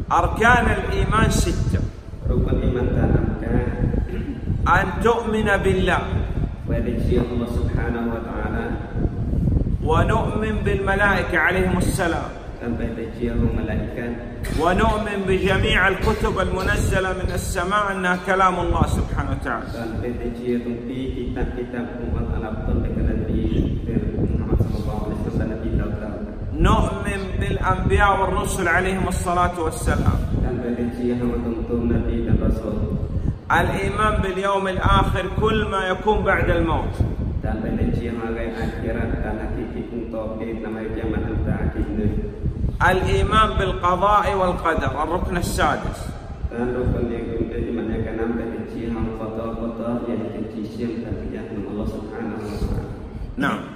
أركان الإيمان 6. Rukun iman tanamkan. أن تؤمن بالله Allah Subhanahu wa ta'ala. ونؤمن بالملائكة عليهم السلام. ونؤمن بجميع الكتب المنزلة من السماء أنها كلام الله سبحانه وتعالى. نؤمن بالأنبياء والرسل عليهم الصلاة والسلام. الإيمان باليوم الآخر كل ما يكون بعد الموت. الإيمان بالقضاء والقدر الركن السادس. نعم.